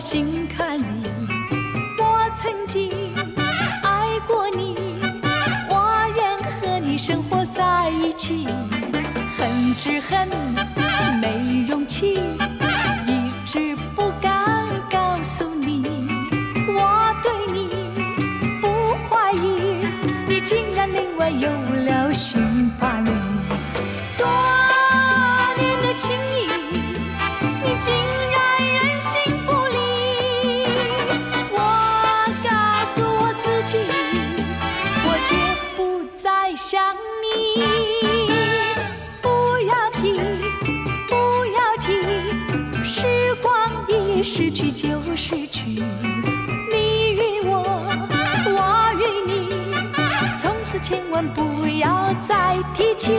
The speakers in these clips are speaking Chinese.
心坎里。我曾经爱过你，我愿和你生活在一起。恨只恨没勇气，一直不敢告诉你，我对你不怀疑，你竟然另外有了新伴侣。多年的情谊，你竟然人心不离。我告诉我自己，我绝不再想你。不要提，不要提，时光一逝去就逝去。你与我，我与你，从此千万不要再提起。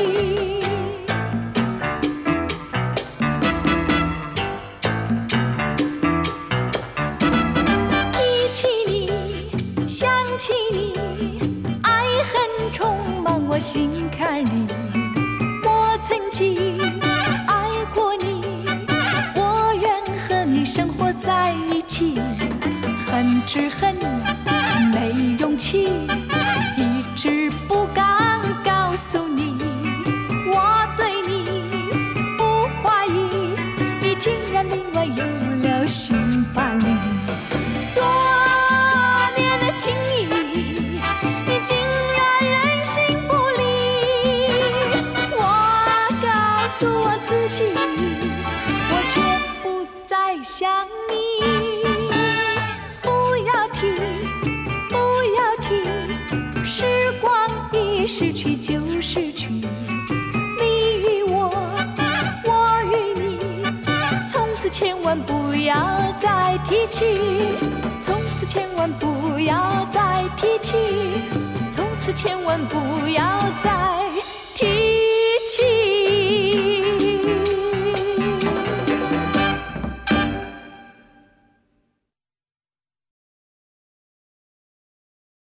起你，爱恨充满我心坎里。我曾经爱过你，我愿和你生活在一起。恨只恨没勇气，一直不敢告诉你，我对你不怀疑，你竟然另外有了新伴侣。情谊，你竟然人心不离。我告诉我自己，我绝不再想你。不要提，不要提，时光一逝去就逝去。你与我，我与你，从此千万不要再提起。从此千万不要再提起，从此千万不要再